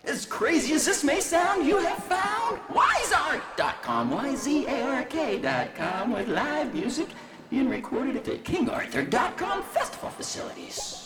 As crazy as this may sound, you have found wiseark.com, YZARK.com, with live music being recorded at the KingArthur.com festival facilities.